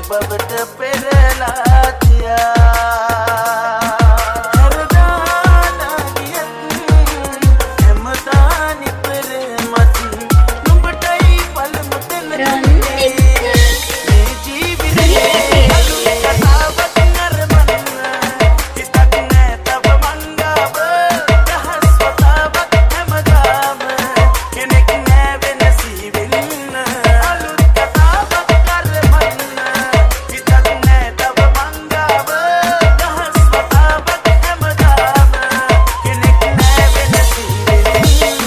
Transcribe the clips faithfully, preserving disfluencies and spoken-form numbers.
බවට පෙරලා තියා හරදාලා ගියත් හැමදානි පෙරමත් නුඹටයි පළමු තැන මේ ජීවිතේ කතාවක් නරඹන්න හිතක් නෑ තව මංගාව දහස් වතාවක් හැමදාම කෙනෙක් නෑ වෙනසි වෙන්න අලුත් කතාවක් නරඹන්න හිතක් නෑ තව මංගාව දහස් වතාවක් හැමදාම කෙනෙක් නෑ වෙනසි වෙන්න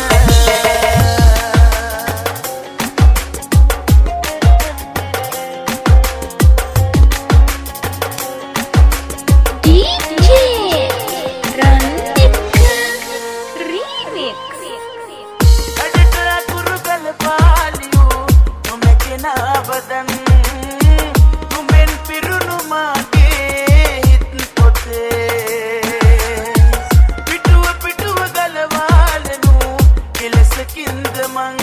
बदन तुम्हें पिरुनु मागे हित पोते पिटुव पिटुव गलवालनु किलस किंद मंग